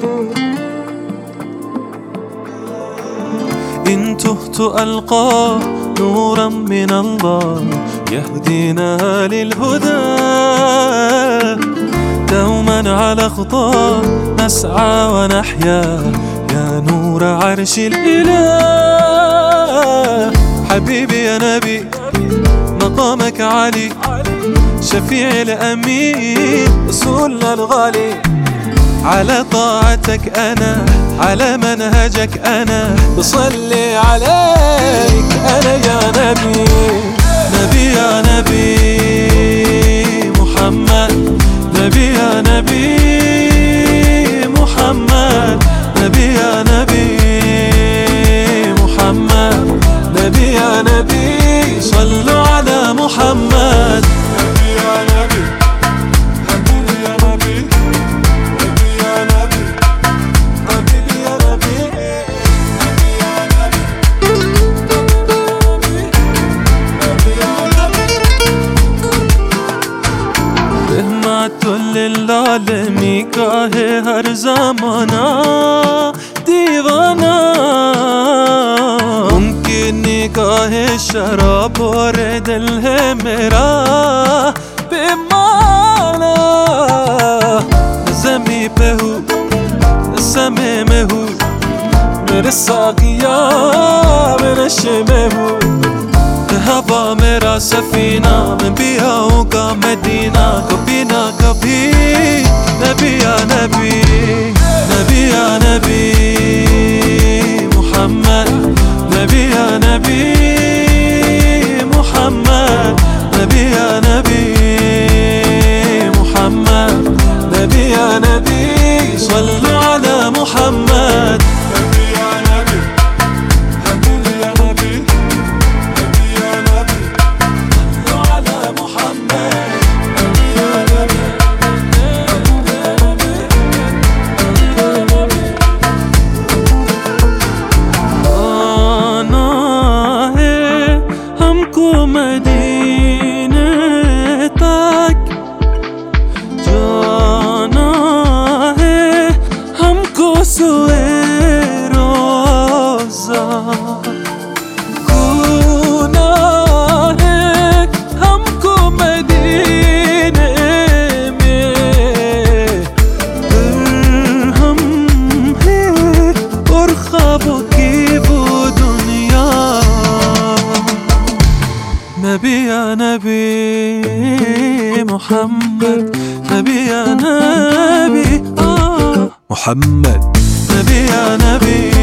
إن تهت ألقى نورا من الله يهدينا للهدى، دوما على خطاه نسعى ونحيا يا نور عرش الإله. حبيبي يا نبي مقامك عالي، شفيع الأمين رسولنا الغالي، على طاعتك أنا على منهجك أنا بصلي عليك أنا يا نبي. نبي يا نبي محمد، نبي يا نبي محمد، نبي يا نبي محمد، نبي يا نبي صلوا على محمد. نبي يا نبي حبيبي يا نبي، نبي يا نبي حبيبي يا نبي، نبي يا نبي نبي يا نبي. رحمت للعالمین کا ہے ہر زمانہ دیوانہ، ممکن نگاہ شراب اور دل ہے میرا بیمانہ. زمین پہ ہوں سمے میں ہوں، میرے ساقیا میں نشے میں ہوں، ہوا میرا سفینہ میں بھی آؤں گا مدینہ کبھی نہ کبھی. نبی یا نبی، نبی یا نبی محمد، نبی یا نبی محمد، نبی یا نبی محمد، نبی یا نبی صلوا على محمد. نبی یا نبی حبیبی یا نبی، نبی یا نبی صلوا على محمد. نبی یا نبی آنا ہے ہم کو مدینے تک، جانا ہے ہم کو سوئے روزہ، گونا ہے ہم کو مدینے میں درہم ہے اور خوابوں کی وہ دنیا. نبی یا نبی محمد، نبی یا نبی محمد، نبی یا نبی